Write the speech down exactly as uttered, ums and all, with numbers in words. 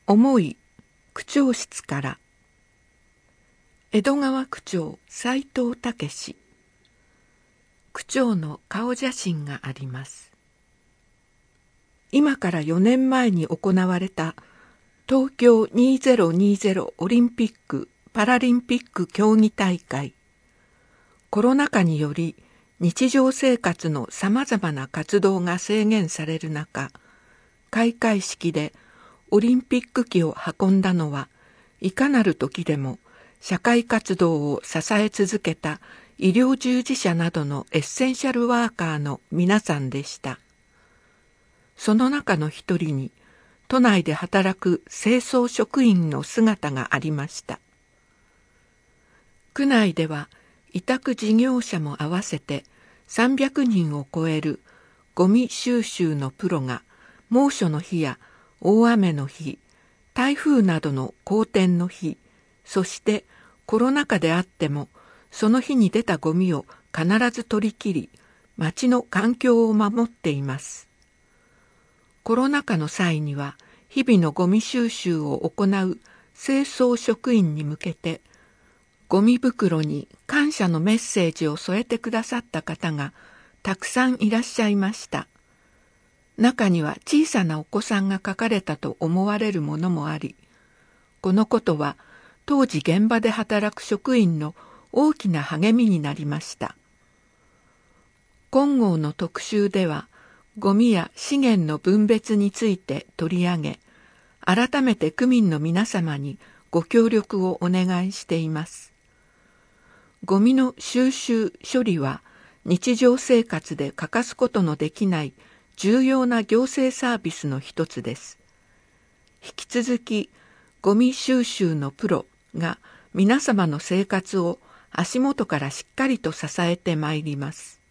思い区長室から。江戸川区長斉藤武。区長の顔写真があります。今からよねんまえに行われた東京にせんにじゅうオリンピック・パラリンピック競技大会。コロナ禍により日常生活のさまざまな活動が制限される中、開会式でオリンピック旗を運んだのはいかなる時でも社会活動を支え続けた医療従事者などのエッセンシャルワーカーの皆さんでした。その中の一人に都内で働く清掃職員の姿がありました。区内では委託事業者も合わせてさんびゃくにんを超えるゴミ収集のプロが猛暑の日や大雨の日、台風などの荒天の日、そしてコロナ禍であってもその日に出たゴミを必ず取り切り、町の環境を守っています。コロナ禍の際には日々のゴミ収集を行う清掃職員に向けて、ゴミ袋に感謝のメッセージを添えてくださった方がたくさんいらっしゃいました。中には小さなお子さんが書かれたと思われるものもあり、このことは当時現場で働く職員の大きな励みになりました。今号の特集では、ゴミや資源の分別について取り上げ、改めて区民の皆様にご協力をお願いしています。ゴミの収集・処理は日常生活で欠かすことのできない重要な行政サービスの一つです。引き続き、ゴミ収集のプロが皆様の生活を足元からしっかりと支えてまいります。